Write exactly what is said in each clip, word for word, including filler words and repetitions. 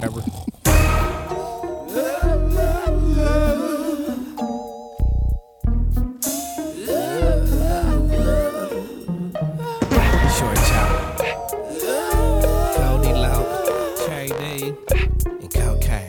Ever. Short Chop, Cody Loud, K D, and Cocaine.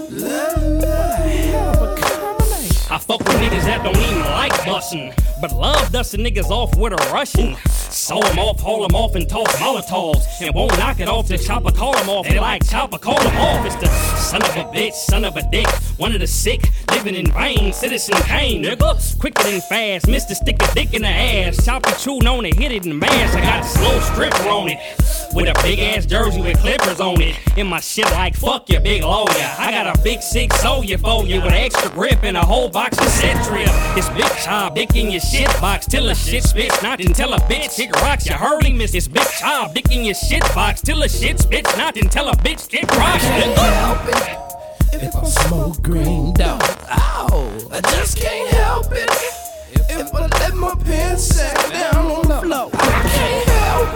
I fuck with niggas that don't even like bustin', but love dustin' niggas off with a Russian. Saw them off, haul them off, and toss Molotovs, and won't knock it off till Chopper call them off. They like Chopper, call them off. It's the son of a bitch, son of a dick, one of the sick, living in vain, Citizen Kane, nigga. Quicker than fast, Mister Stick a dick in the ass. Choppy True known to hit it in the mask. I got a slow stripper on it, with a big ass jersey with clippers on it. In my shit like fuck your big lawyer. I got a big six Sawyer for you with extra grip and a whole box of Cetria. It's big chop, dick in your shit box till a shit spits not until a bitch kick rocks. You heard him, it's this big chop, dick in your shit box till a shit spits not until a bitch kick rocks. I can't help it if I smoke green dog. Ow, I just can't help it if I let my pants sack down on the floor. I can't help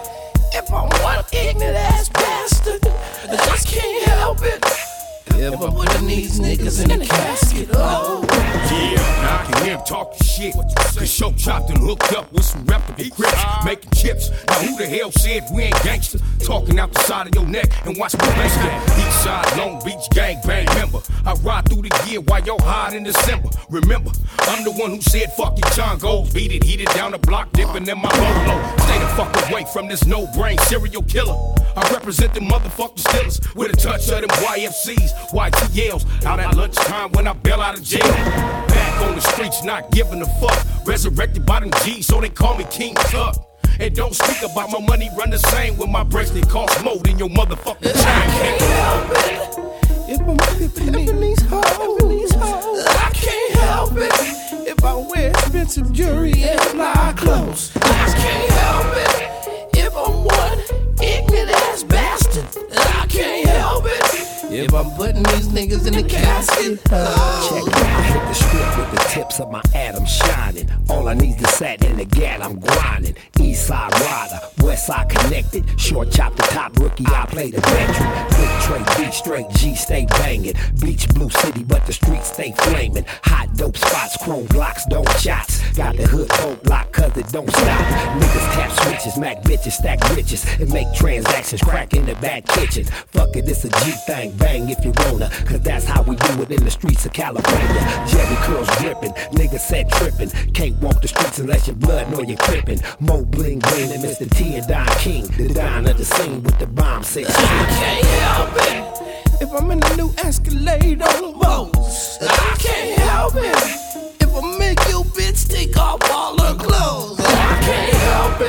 it if I'm one ignorant ass bastard. I just can't help it if I'm putting these niggas in the casket. Oh. Yeah, now I can hear him talking shit. Cause Show chopped and hooked up with some reputable crips, making chips. Now who the hell said we ain't gangster? Talking out the side of your neck and watch me gangster. East side, Long Beach, gang bang member. I ride through the year while y'all hide in December. Remember, I'm the one who said fuck it, John goes. Beat it, heated down the block, dipping in my bolo. Stay the fuck away from this no-brain serial killer. I represent the motherfucking Steelers with a touch of them Y F Cs, Y T Ls. Out at lunchtime when I bail out of jail. Back on the streets, not giving a fuck. Resurrected by them G's, so they call me King Tut. And don't speak about my money, run the same with my bracelet cost more than your motherfucking chain. I can't help it if I'm pimping these hoes. I can't help it if I wear expensive jewelry and fly clothes. I can't help it if I'm one ignorant ass bastard. I can't help it if I'm putting these niggas in the casket. Oh. Check it, I hit the strip with the tips of my Adam shining. All I need is sat in the gat, I'm grinding. East side rider, west side connected. Short chop the top rookie, I play the veteran. Big tray, beat straight, G stay banging. Beach blue city, but the streets stay flaming. Hot dope spots, chrome blocks, don't shots. Got the hood hope lock, cause it don't stop. Niggas tap switches, Mac bitches, stack riches, and make transactions, crack in the back kitchen. Fuck it, it's a G thing, bang if you wanna, cause that's how we do it in the streets of California. Jerry curls dripping, niggas said tripping. Can't walk the streets unless your blood nor you're crippin'. Mo bling bling and Mister T and Don King, the Don of the scene with the bomb six. I can't help it if I'm in a new Escalade on the boats. I can't help it if I make your bitch take off all her clothes. I can't help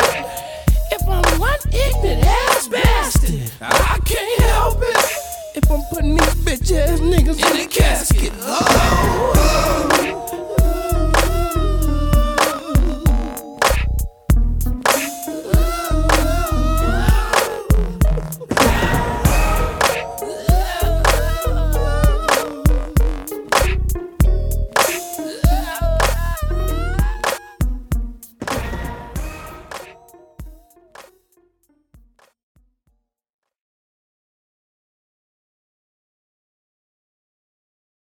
it if I'm one ignorant ass bastard. I can't help it if I'm putting these bitch ass niggas in the casket. Oh, oh.